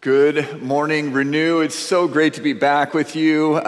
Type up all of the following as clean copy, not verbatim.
Good morning, Renew. It's so great to be back with you.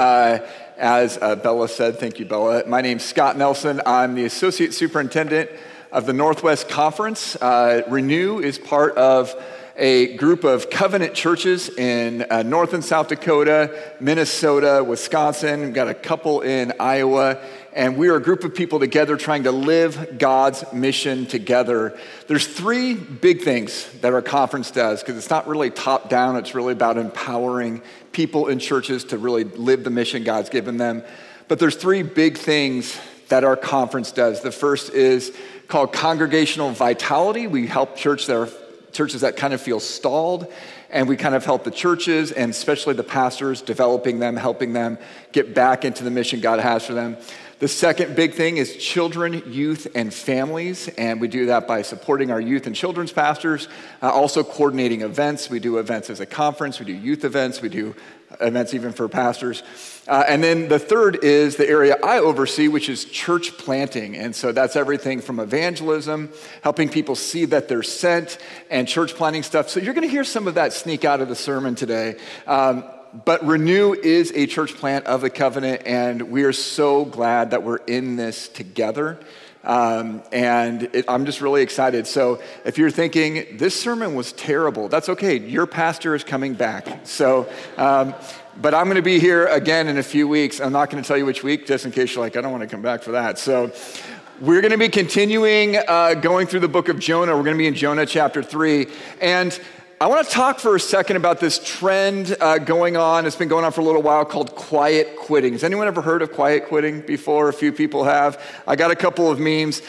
As Bella said, thank you, Bella. My name's Scott Nelson. I'm the Associate Superintendent of the Northwest Conference. Renew is part of a group of covenant churches in North and South Dakota, Minnesota, Wisconsin. We've got a couple in Iowa. And we are a group of people together trying to live God's mission together. There's three big things that our conference does, because it's not really top down. It's really about empowering people in churches to really live the mission God's given them. But there's three big things that our conference does. The first is called congregational vitality. We help churches that kind of feel stalled, and we kind of help the churches and especially the pastors, developing them, helping them get back into the mission God has for them. The second big thing is children, youth, and families, and we do that by supporting our youth and children's pastors, also coordinating events. We do events as a conference, we do youth events, we do events even for pastors. And then the third is the area I oversee, which is church planting. And so that's everything from evangelism, helping people see that they're sent, and church planting stuff. So you're going to hear some of that sneak out of the sermon today. But Renew is a church plant of the covenant, and we are so glad that we're in this together. I'm just really excited. So if you're thinking, this sermon was terrible, that's okay. Your pastor is coming back. So, but I'm going to be here again in a few weeks. I'm not going to tell you which week, just in case you're like, I don't want to come back for that. So we're going to be continuing going through the book of Jonah. We're going to be in Jonah chapter 3. And I want to talk for a second about this trend going on. It's been going on for a little while called quiet quitting. Has anyone ever heard of quiet quitting before? A few people have. I got a couple of memes.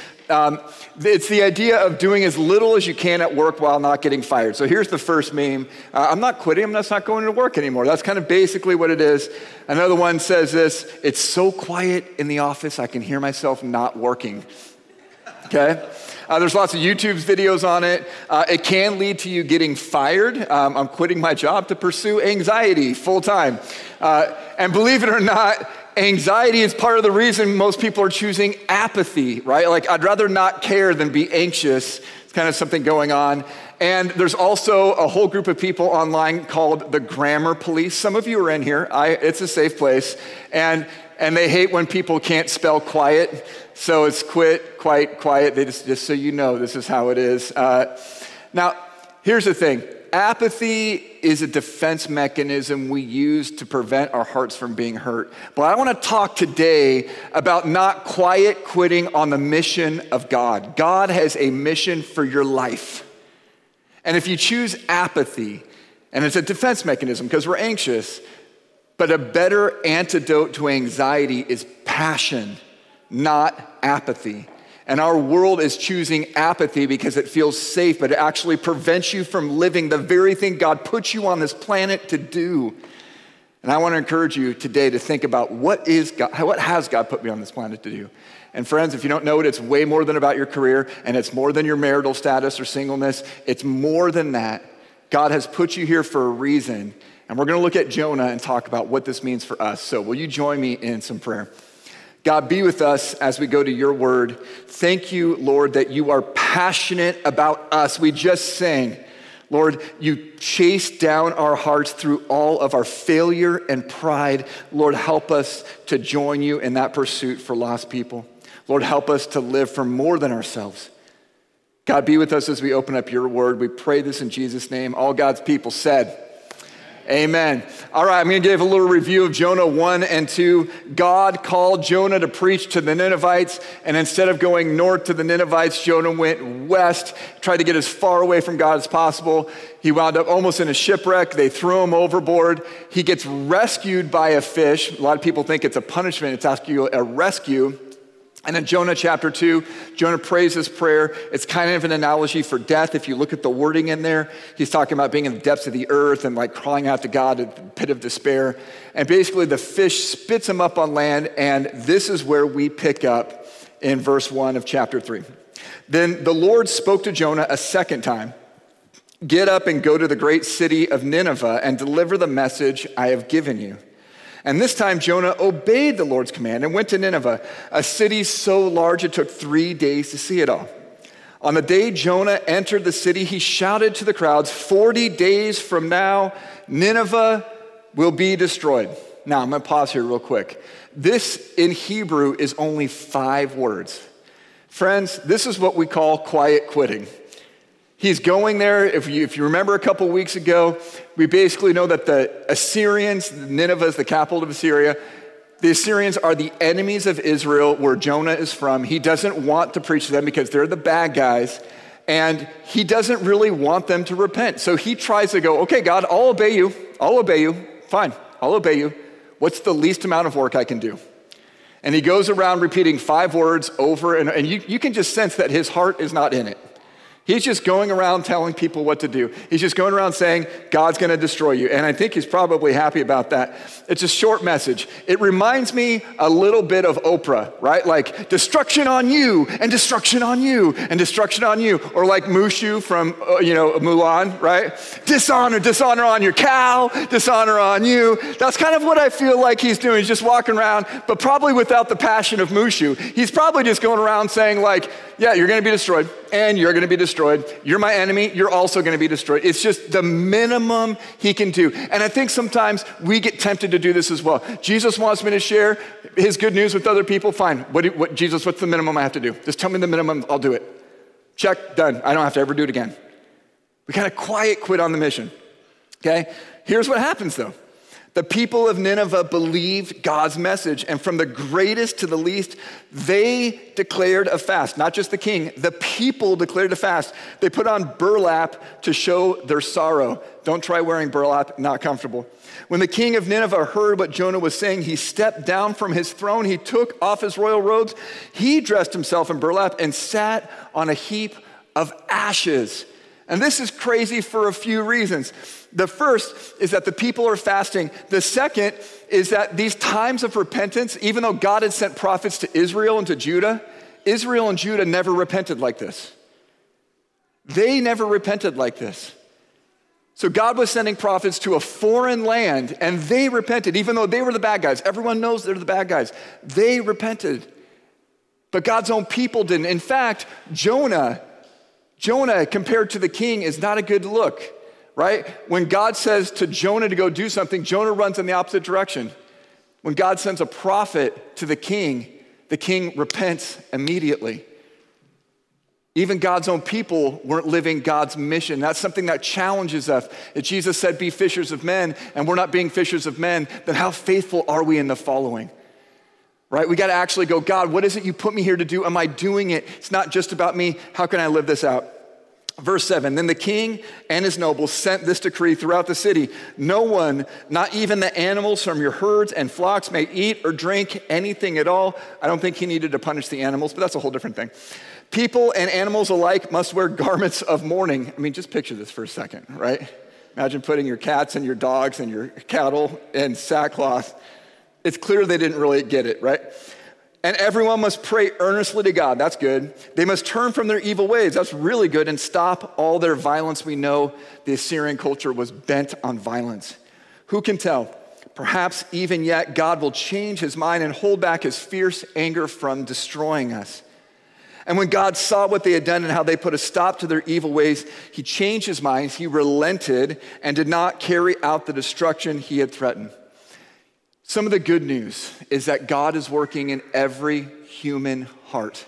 It's the idea of doing as little as you can at work while not getting fired. So here's the first meme. I'm not quitting. I'm just not going to work anymore. That's kind of basically what it is. Another one says this: it's so quiet in the office, I can hear myself not working. Okay? There's lots of YouTube videos on it. It can lead to you getting fired. I'm quitting my job to pursue anxiety full time. And believe it or not, anxiety is part of the reason most people are choosing apathy, right? Like, I'd rather not care than be anxious. It's kind of something going on. And there's also a whole group of people online called the grammar police. Some of you are in here. It's a safe place. And they hate when people can't spell quiet. So it's quit, quiet. They just so you know, this is how it is. Now, here's the thing. Apathy is a defense mechanism we use to prevent our hearts from being hurt. But I want to talk today about not quiet quitting on the mission of God. God has a mission for your life. And if you choose apathy, and it's a defense mechanism because we're anxious, but a better antidote to anxiety is passion, not apathy. And our world is choosing apathy because it feels safe, but it actually prevents you from living the very thing God put you on this planet to do. And I want to encourage you today to think about what has God put me on this planet to do? And friends, if you don't know it, it's way more than about your career, and it's more than your marital status or singleness. It's more than that. God has put you here for a reason. And we're going to look at Jonah and talk about what this means for us. So will you join me in some prayer? God, be with us as we go to your word. Thank you, Lord, that you are passionate about us. We just sang, Lord, you chase down our hearts through all of our failure and pride. Lord, help us to join you in that pursuit for lost people. Lord, help us to live for more than ourselves. God, be with us as we open up your word. We pray this in Jesus' name. All God's people said, amen. All right, I'm going to give a little review of Jonah 1 and 2. God called Jonah to preach to the Ninevites, and instead of going north to the Ninevites, Jonah went west, tried to get as far away from God as possible. He wound up almost in a shipwreck. They threw him overboard. He gets rescued by a fish. A lot of people think it's a punishment. It's actually a rescue. And in Jonah chapter 2, Jonah prays this prayer. It's kind of an analogy for death. If you look at the wording in there, he's talking about being in the depths of the earth and like crying out to God at the pit of despair. And basically the fish spits him up on land, and this is where we pick up in verse 1 of chapter 3. Then the Lord spoke to Jonah a second time. Get up and go to the great city of Nineveh and deliver the message I have given you. And this time Jonah obeyed the Lord's command and went to Nineveh, a city so large it took 3 days to see it all. On the day Jonah entered the city, he shouted to the crowds, 40 days from now, Nineveh will be destroyed. Now, I'm going to pause here real quick. This in Hebrew is only 5 words. Friends, this is what we call quiet quitting. He's going there. If you remember a couple weeks ago, we basically know that the Assyrians, Nineveh is the capital of Assyria. The Assyrians are the enemies of Israel, where Jonah is from. He doesn't want to preach to them because they're the bad guys, and he doesn't really want them to repent. So he tries to go, okay, God, I'll obey you. Fine, I'll obey you. What's the least amount of work I can do? And he goes around repeating 5 words over, and you can just sense that his heart is not in it. He's just going around telling people what to do. He's just going around saying, God's going to destroy you. And I think he's probably happy about that. It's a short message. It reminds me a little bit of Oprah, right? Like, destruction on you, and destruction on you, and destruction on you. Or like Mushu from, Mulan, right? Dishonor on your cow, dishonor on you. That's kind of what I feel like he's doing. He's just walking around, but probably without the passion of Mushu. He's probably just going around saying like, yeah, you're going to be destroyed, and you're going to be destroyed. You're my enemy. You're also going to be destroyed. It's just the minimum he can do. And I think sometimes we get tempted to do this as well. Jesus wants me to share his good news with other people. Fine. Jesus, what's the minimum I have to do? Just tell me the minimum. I'll do it. Check. Done. I don't have to ever do it again. We kind of quiet quit on the mission. Okay? Here's what happens though. The people of Nineveh believed God's message, and from the greatest to the least, they declared a fast. Not just the king, the people declared a fast. They put on burlap to show their sorrow. Don't try wearing burlap, not comfortable. When the king of Nineveh heard what Jonah was saying, he stepped down from his throne. He took off his royal robes. He dressed himself in burlap and sat on a heap of ashes. And this is crazy for a few reasons. The first is that the people are fasting. The second is that these times of repentance, even though God had sent prophets to Israel and to Judah, Israel and Judah never repented like this. They never repented like this. So God was sending prophets to a foreign land, and they repented, even though they were the bad guys. Everyone knows they're the bad guys. They repented. But God's own people didn't. In fact, Jonah, compared to the king, is not a good look, right? When God says to Jonah to go do something, Jonah runs in the opposite direction. When God sends a prophet to the king repents immediately. Even God's own people weren't living God's mission. That's something that challenges us. If Jesus said, be fishers of men, and we're not being fishers of men, then how faithful are we in the following? Right? We got to actually go, God, what is it you put me here to do? Am I doing it? It's not just about me. How can I live this out? Verse 7, then the king and his nobles sent this decree throughout the city. No one, not even the animals from your herds and flocks, may eat or drink anything at all. I don't think he needed to punish the animals, but that's a whole different thing. People and animals alike must wear garments of mourning. I mean, just picture this for a second, right? Imagine putting your cats and your dogs and your cattle in sackcloth. It's clear they didn't really get it, right? And everyone must pray earnestly to God. That's good. They must turn from their evil ways. That's really good. And stop all their violence. We know the Assyrian culture was bent on violence. Who can tell? Perhaps even yet God will change his mind and hold back his fierce anger from destroying us. And when God saw what they had done and how they put a stop to their evil ways, he changed his mind. He relented and did not carry out the destruction he had threatened. Some of the good news is that God is working in every human heart.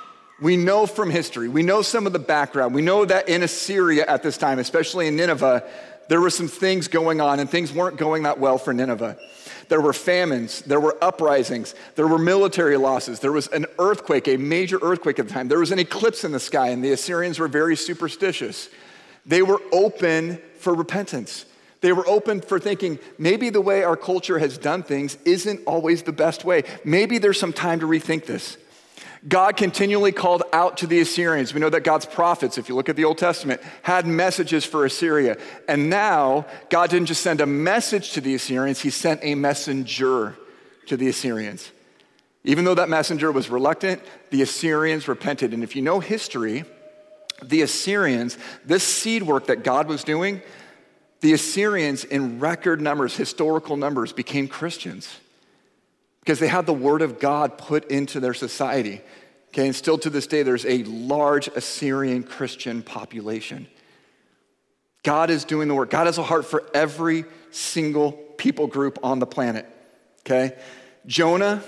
We know from history, we know some of the background. We know that in Assyria at this time, especially in Nineveh, there were some things going on and things weren't going that well for Nineveh. There were famines, there were uprisings, there were military losses, there was an earthquake, a major earthquake at the time. There was an eclipse in the sky, and the Assyrians were very superstitious. They were open for repentance. They were open for thinking, maybe the way our culture has done things isn't always the best way. Maybe there's some time to rethink this. God continually called out to the Assyrians. We know that God's prophets, if you look at the Old Testament, had messages for Assyria. And now, God didn't just send a message to the Assyrians, he sent a messenger to the Assyrians. Even though that messenger was reluctant, the Assyrians repented. And if you know history, the Assyrians, this seed work that God was doing, the Assyrians in record numbers, historical numbers, became Christians because they had the word of God put into their society. Okay, and still to this day, there's a large Assyrian Christian population. God is doing the work. God has a heart for every single people group on the planet, okay? Jonah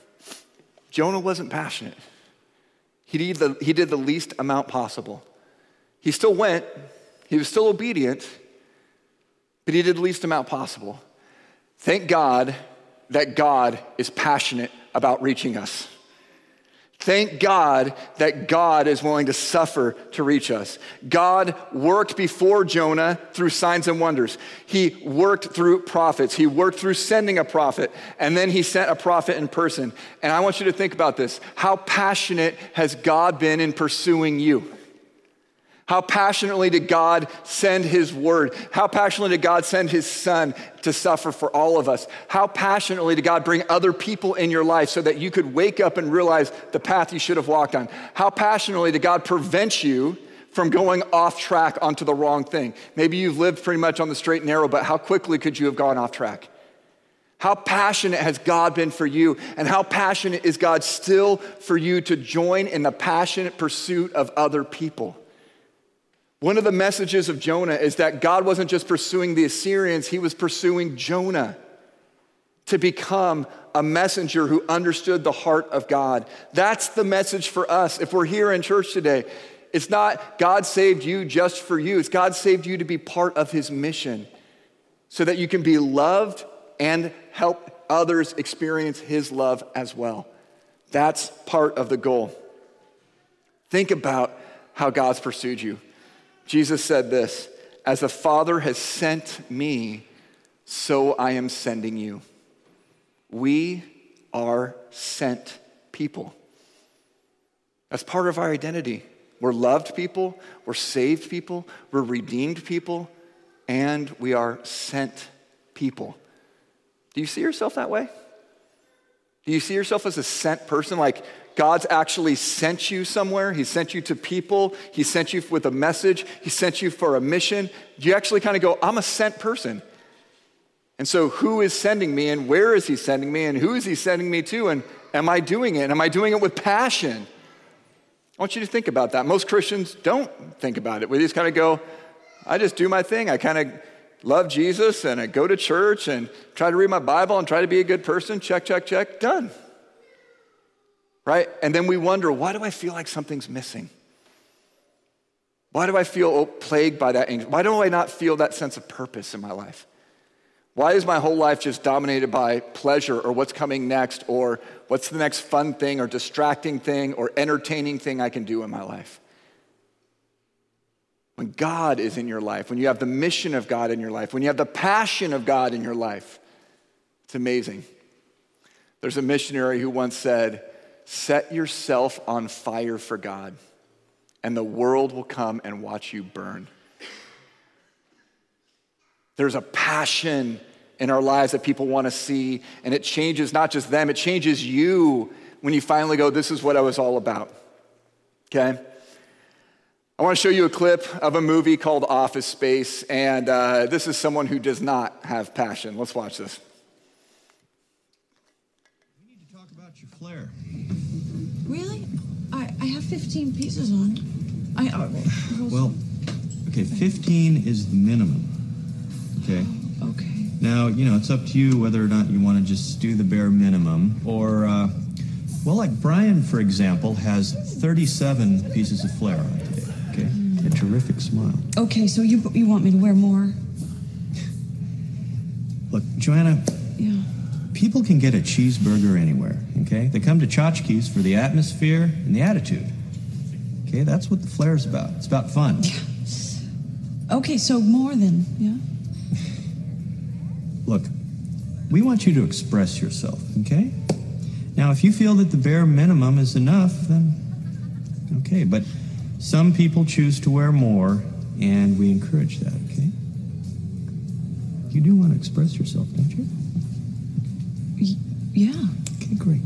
wasn't passionate. He did the least amount possible. He still went. He was still obedient, but he did the least amount possible. Thank God that God is passionate about reaching us. Thank God that God is willing to suffer to reach us. God worked before Jonah through signs and wonders. He worked through prophets. He worked through sending a prophet, and then he sent a prophet in person. And I want you to think about this. How passionate has God been in pursuing you? How passionately did God send his word? How passionately did God send his son to suffer for all of us? How passionately did God bring other people in your life so that you could wake up and realize the path you should have walked on? How passionately did God prevent you from going off track onto the wrong thing? Maybe you've lived pretty much on the straight and narrow, but how quickly could you have gone off track? How passionate has God been for you? And how passionate is God still for you to join in the passionate pursuit of other people? One of the messages of Jonah is that God wasn't just pursuing the Assyrians, he was pursuing Jonah to become a messenger who understood the heart of God. That's the message for us. If we're here in church today, it's not God saved you just for you. It's God saved you to be part of his mission so that you can be loved and help others experience his love as well. That's part of the goal. Think about how God's pursued you. Jesus said this, as the Father has sent me, so I am sending you. We are sent people. That's part of our identity. We're loved people, we're saved people, we're redeemed people, and we are sent people. Do you see yourself that way? Do you see yourself as a sent person? Like God's actually sent you somewhere. He sent you to people. He sent you with a message. He sent you for a mission. Do you actually kind of go, I'm a sent person? And so who is sending me and where is he sending me and who is he sending me to? And am I doing it? And am I doing it with passion? I want you to think about that. Most Christians don't think about it. We just kind of go, I just do my thing. I kind of love Jesus and I go to church and try to read my Bible and try to be a good person. Check, check, check, done. Right? And then we wonder, why do I feel like something's missing? Why do I feel plagued by that anxiety? Why do I not feel that sense of purpose in my life? Why is my whole life just dominated by pleasure or what's coming next or what's the next fun thing or distracting thing or entertaining thing I can do in my life? When God is in your life, when you have the mission of God in your life, when you have the passion of God in your life, it's amazing. There's a missionary who once said, set yourself on fire for God, and the world will come and watch you burn. There's a passion in our lives that people want to see, and it changes not just them, it changes you when you finally go, this is what I was all about, okay? I want to show you a clip of a movie called Office Space, and this is someone who does not have passion. Let's watch this. We need to talk about your flare. Really? I have 15 pieces on. Well, okay, 15 is the minimum. Okay? Okay. Now, it's up to you whether or not you want to just do the bare minimum or, like Brian, for example, has 37 pieces of flare on today. Okay? A terrific smile. Okay, so you want me to wear more? Look, Joanna. Yeah. People can get a cheeseburger anywhere, okay? They come to Tchotchkes for the atmosphere and the attitude. Okay, that's what the flare's about. It's about fun. Yeah. Okay, so more than, yeah? Look, we want you to express yourself, okay? Now, if you feel that the bare minimum is enough, then okay. But some people choose to wear more, and we encourage that, okay? You do want to express yourself, don't you? Yeah. Okay, great.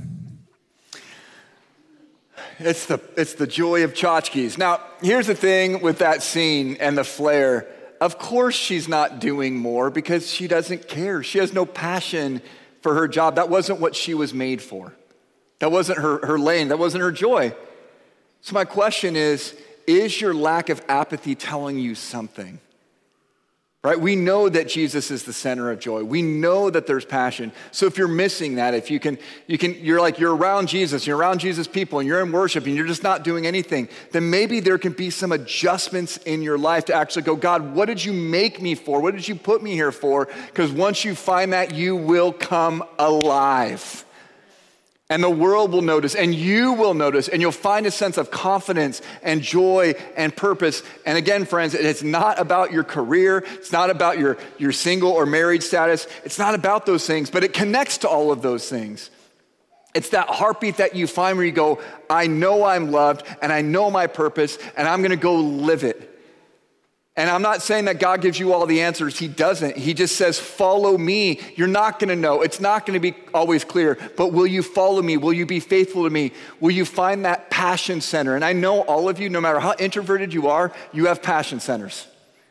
It's the joy of tchotchkes. Now, here's the thing with that scene and the flare. Of course she's not doing more because she doesn't care. She has no passion for her job. That wasn't what she was made for. That wasn't her lane. That wasn't her joy. So my question is your lack of apathy telling you something? Right? We know that Jesus is the center of joy. We know that there's passion. So if you're missing that, if you're around Jesus, you're around Jesus people, and you're in worship, and you're just not doing anything, then maybe there can be some adjustments in your life to actually go, God, what did you make me for? What did you put me here for? Because once you find that, you will come alive. And the world will notice, and you will notice, and you'll find a sense of confidence and joy and purpose. And again, friends, it's not about your career. It's not about your single or married status. It's not about those things, but it connects to all of those things. It's that heartbeat that you find where you go, I know I'm loved, and I know my purpose, and I'm gonna go live it. And I'm not saying that God gives you all the answers. He doesn't. He just says, follow me. You're not going to know. It's not going to be always clear. But will you follow me? Will you be faithful to me? Will you find that passion center? And I know all of you, no matter how introverted you are, you have passion centers.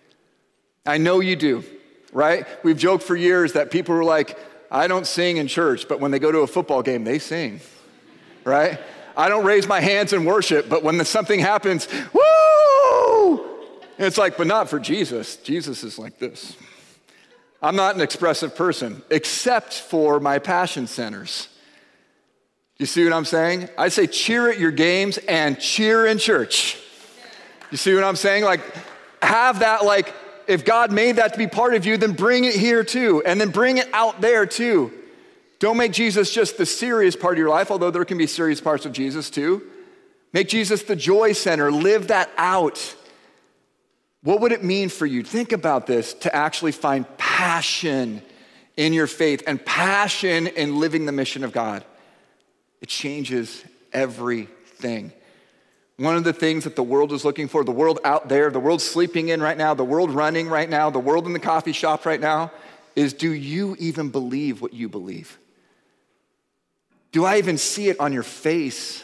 I know you do, right? We've joked for years that people are like, I don't sing in church, but when they go to a football game, they sing, right? I don't raise my hands in worship, but when something happens, woo! And it's like, but not for Jesus. Jesus is like this. I'm not an expressive person, except for my passion centers. You see what I'm saying? I say cheer at your games and cheer in church. You see what I'm saying? Like, have that, like, if God made that to be part of you, then bring it here too, and then bring it out there too. Don't make Jesus just the serious part of your life, although there can be serious parts of Jesus too. Make Jesus the joy center. Live that out. What would it mean for you? Think about this, to actually find passion in your faith and passion in living the mission of God. It changes everything. One of the things that the world is looking for, the world out there, the world sleeping in right now, the world running right now, the world in the coffee shop right now, is do you even believe what you believe? Do I even see it on your face?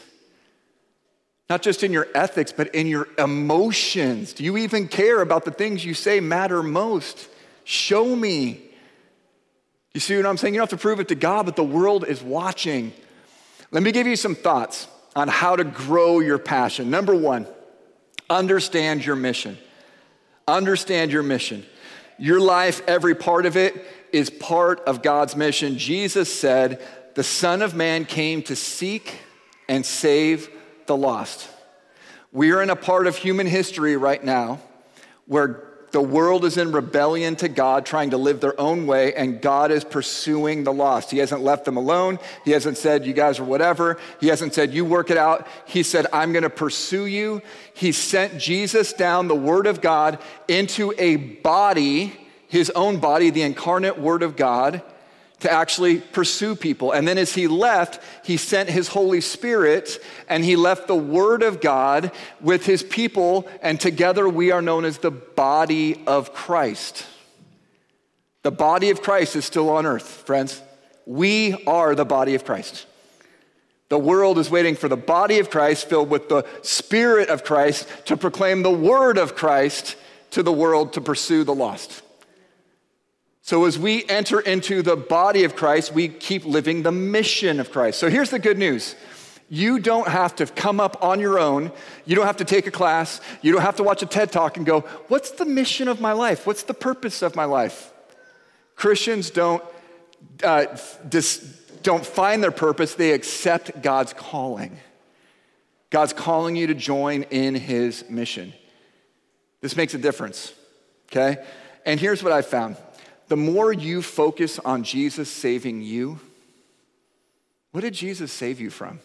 Not just in your ethics, but in your emotions. Do you even care about the things you say matter most? Show me. You see what I'm saying? You don't have to prove it to God, but the world is watching. Let me give you some thoughts on how to grow your passion. Number one, understand your mission. Understand your mission. Your life, every part of it, is part of God's mission. Jesus said, the Son of Man came to seek and save the lost. We are in a part of human history right now where the world is in rebellion to God, trying to live their own way, and God is pursuing the lost. He hasn't left them alone. He hasn't said, you guys are whatever. He hasn't said, you work it out. He said, I'm going to pursue you. He sent Jesus down, the Word of God, into a body, his own body, the incarnate Word of God, to actually pursue people. And then as he left, he sent his Holy Spirit, and he left the Word of God with his people, and together we are known as the body of Christ. The body of Christ is still on earth, friends. We are the body of Christ. The world is waiting for the body of Christ filled with the Spirit of Christ to proclaim the Word of Christ to the world to pursue the lost. So as we enter into the body of Christ, we keep living the mission of Christ. So here's the good news. You don't have to come up on your own. You don't have to take a class. You don't have to watch a TED Talk and go, what's the mission of my life? What's the purpose of my life? Christians don't find their purpose. They accept God's calling. God's calling you to join in his mission. This makes a difference, okay? And here's what I found. The more you focus on Jesus saving you, what did Jesus save you from?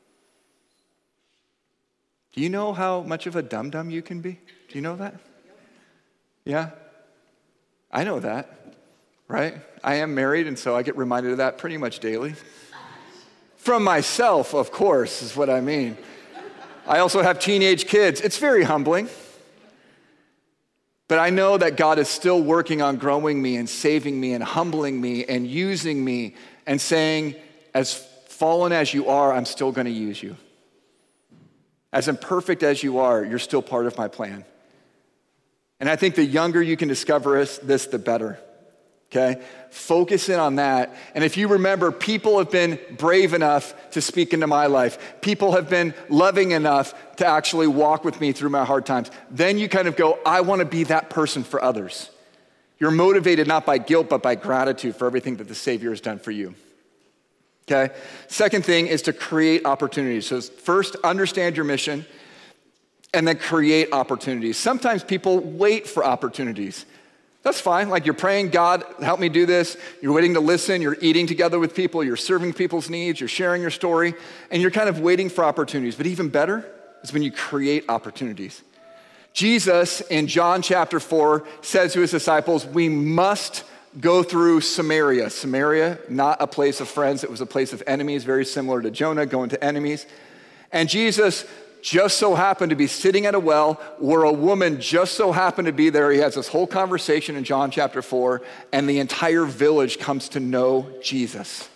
Do you know how much of a dum-dum you can be? Do you know that? Yeah? I know that, right? I am married, and so I get reminded of that pretty much daily. From myself, of course, is what I mean. I also have teenage kids. It's very humbling. But I know that God is still working on growing me and saving me and humbling me and using me and saying, as fallen as you are, I'm still going to use you. As imperfect as you are, you're still part of my plan. And I think the younger you can discover this, the better. okay? Focus in on that. And if you remember, people have been brave enough to speak into my life. People have been loving enough to actually walk with me through my hard times. Then you kind of go, I want to be that person for others. You're motivated not by guilt, but by gratitude for everything that the Savior has done for you. Okay? Second thing is to create opportunities. So first, understand your mission, and then create opportunities. Sometimes people wait for opportunities. That's fine. Like you're praying, God, help me do this. You're waiting to listen. You're eating together with people. You're serving people's needs. You're sharing your story. And you're kind of waiting for opportunities. But even better is when you create opportunities. Jesus in John chapter 4 says to his disciples, we must go through Samaria. Samaria, not a place of friends. It was a place of enemies, very similar to Jonah going to enemies. And Jesus just so happened to be sitting at a well where a woman just so happened to be there. He has this whole conversation in John chapter 4, and the entire village comes to know Jesus.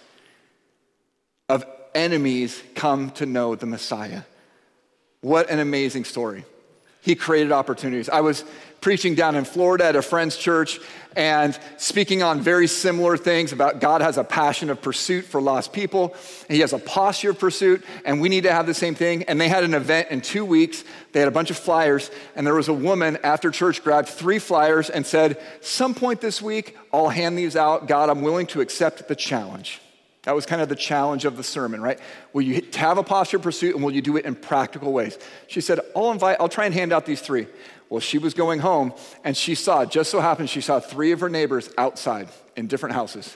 Of enemies come to know the Messiah. What an amazing story. He created opportunities. I was preaching down in Florida at a friend's church and speaking on very similar things about God has a passion of pursuit for lost people. And he has a posture of pursuit, and we need to have the same thing. And they had an event in 2 weeks. They had a bunch of flyers, and there was a woman after church grabbed 3 flyers and said, some point this week, I'll hand these out. God, I'm willing to accept the challenge. That was kind of the challenge of the sermon, right? Will you have a posture of pursuit, and will you do it in practical ways? She said, I'll try and hand out these 3. Well, she was going home, and she saw 3 of her neighbors outside in different houses.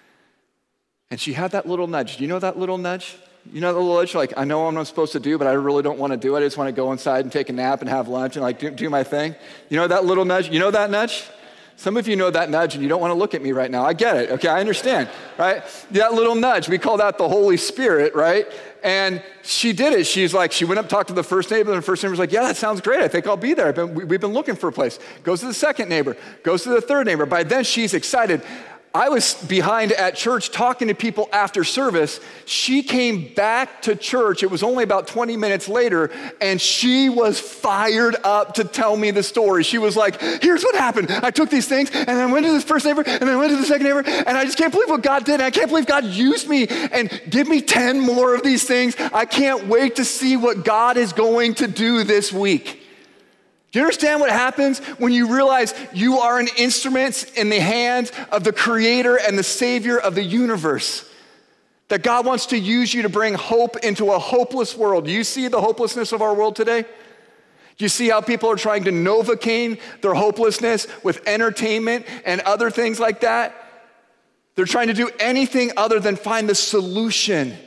And she had that little nudge. Do you know that little nudge? You know that little nudge? Like, I know what I'm supposed to do, but I really don't want to do it. I just want to go inside and take a nap and have lunch and like do my thing. You know that little nudge? You know that nudge? Some of you know that nudge and you don't want to look at me right now. I get it, okay? I understand, right? That little nudge, we call that the Holy Spirit, right? And she did it. She went up, talked to the first neighbor, and the first neighbor was like, yeah, that sounds great. I think I'll be there. We've been looking for a place. Goes to the second neighbor, goes to the third neighbor. By then, she's excited. I was behind at church talking to people after service. She came back to church. It was only about 20 minutes later, and she was fired up to tell me the story. She was like, here's what happened. I took these things, and I went to this first neighbor, and I went to the second neighbor, and I just can't believe what God did. And I can't believe God used me and give me 10 more of these things. I can't wait to see what God is going to do this week. Do you understand what happens when you realize you are an instrument in the hands of the Creator and the Savior of the universe? That God wants to use you to bring hope into a hopeless world. Do you see the hopelessness of our world today? Do you see how people are trying to Novocaine their hopelessness with entertainment and other things like that? They're trying to do anything other than find the solution.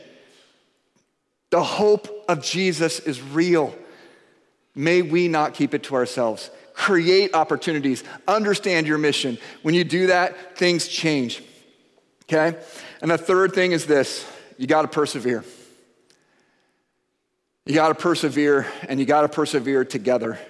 The hope of Jesus is real. May we not keep it to ourselves. Create opportunities. Understand your mission. When you do that, things change. Okay? And the third thing is this. You got to persevere. You got to persevere, and you got to persevere together.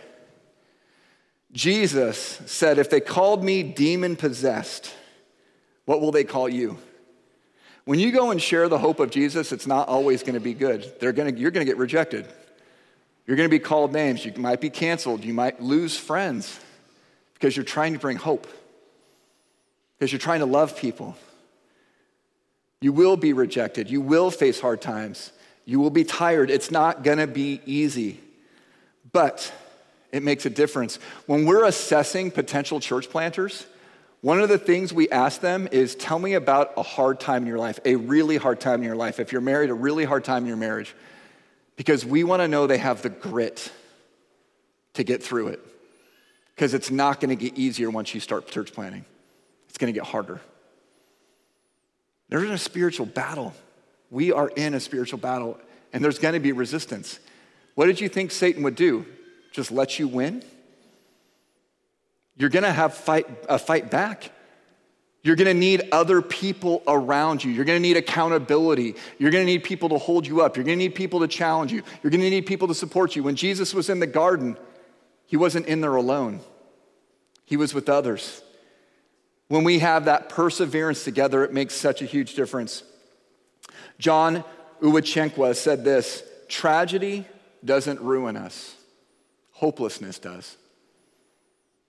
Jesus said, if they called me demon-possessed, what will they call you? When you go and share the hope of Jesus, it's not always going to be good. You're going to get rejected. You're going to be called names. You might be canceled. You might lose friends because you're trying to bring hope, because you're trying to love people. You will be rejected. You will face hard times. You will be tired. It's not going to be easy, but it makes a difference. When we're assessing potential church planters, one of the things we ask them is, tell me about a hard time in your life, a really hard time in your life. If you're married, a really hard time in your marriage. Because we want to know they have the grit to get through it. Because it's not going to get easier once you start church planting. It's going to get harder. They're in a spiritual battle. We are in a spiritual battle, and there's going to be resistance. What did you think Satan would do? Just let you win? You're going to have a fight back. You're going to need other people around you. You're going to need accountability. You're going to need people to hold you up. You're going to need people to challenge you. You're going to need people to support you. When Jesus was in the garden, he wasn't in there alone. He was with others. When we have that perseverance together, it makes such a huge difference. John Uwachenkwa said this, tragedy doesn't ruin us. Hopelessness does.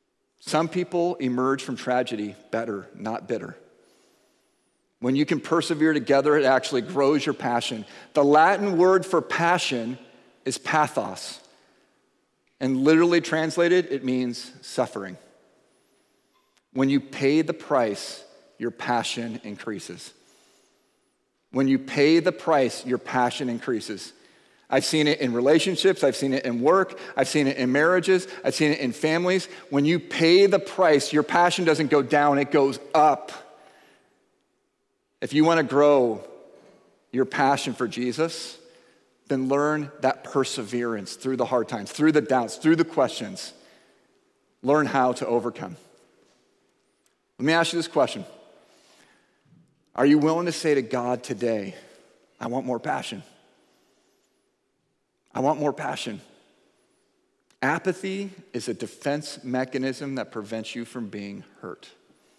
Some people emerge from tragedy better, not bitter. When you can persevere together, it actually grows your passion. The Latin word for passion is pathos. And literally translated, it means suffering. When you pay the price, your passion increases. When you pay the price, your passion increases. I've seen it in relationships, I've seen it in work, I've seen it in marriages, I've seen it in families. When you pay the price, your passion doesn't go down, it goes up. If you want to grow your passion for Jesus, then learn that perseverance through the hard times, through the doubts, through the questions. Learn how to overcome. Let me ask you this question. Are you willing to say to God today, I want more passion? I want more passion. Apathy is a defense mechanism that prevents you from being hurt.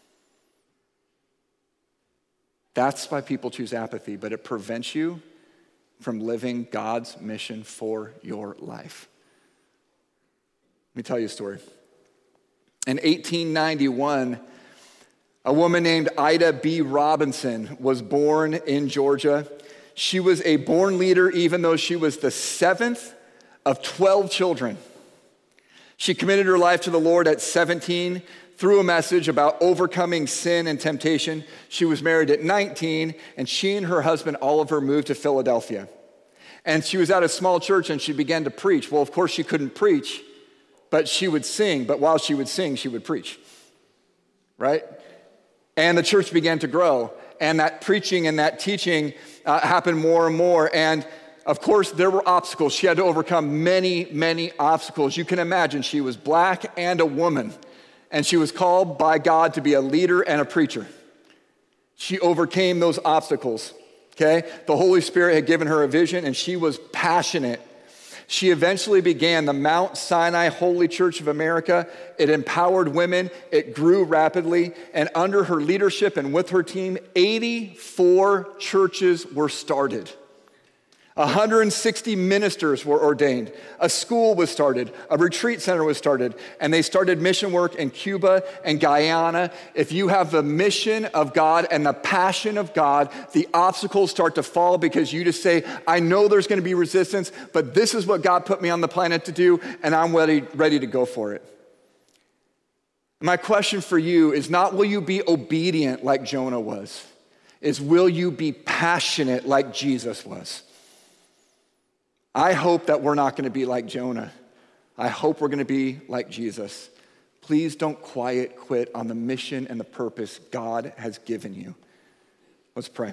That's why people choose apathy, but it prevents you from living God's mission for your life. Let me tell you a story. In 1891, a woman named Ida B. Robinson was born in Georgia. She was a born leader even though she was the seventh of 12 children. She committed her life to the Lord at 17 through a message about overcoming sin and temptation. She was married at 19, and she and her husband, Oliver, moved to Philadelphia. And she was at a small church, and she began to preach. Well, of course, she couldn't preach, but she would sing. But while she would sing, she would preach, right? And the church began to grow, and that preaching and that teaching happened more and more. And of course, there were obstacles. She had to overcome many, many obstacles. You can imagine she was black and a woman, and she was called by God to be a leader and a preacher. She overcame those obstacles, okay? The Holy Spirit had given her a vision, and she was passionate. She eventually began the Mount Sinai Holy Church of America. It empowered women. It grew rapidly. And under her leadership and with her team, 84 churches were started. 160 ministers were ordained. A school was started. A retreat center was started. And they started mission work in Cuba and Guyana. If you have the mission of God and the passion of God, the obstacles start to fall because you just say, I know there's going to be resistance, but this is what God put me on the planet to do, and I'm ready to go for it. My question for you is not will you be obedient like Jonah was, is will you be passionate like Jesus was? I hope that we're not going to be like Jonah. I hope we're going to be like Jesus. Please don't quit on the mission and the purpose God has given you. Let's pray.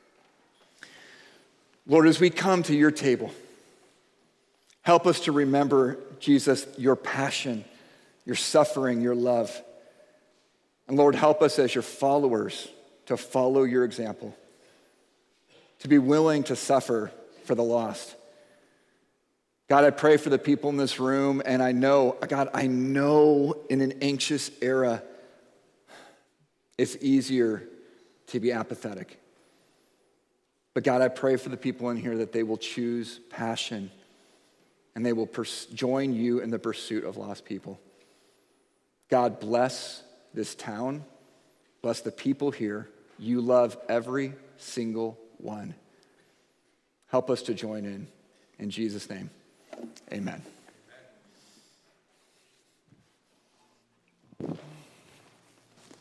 Lord, as we come to your table, help us to remember, Jesus, your passion, your suffering, your love. And Lord, help us as your followers to follow your example, to be willing to suffer for the lost. God, I pray for the people in this room, and I know in an anxious era, it's easier to be apathetic. But God, I pray for the people in here that they will choose passion, and they will join you in the pursuit of lost people. God, bless this town, bless the people here. You love every single one. Help us to join in Jesus' name. Amen.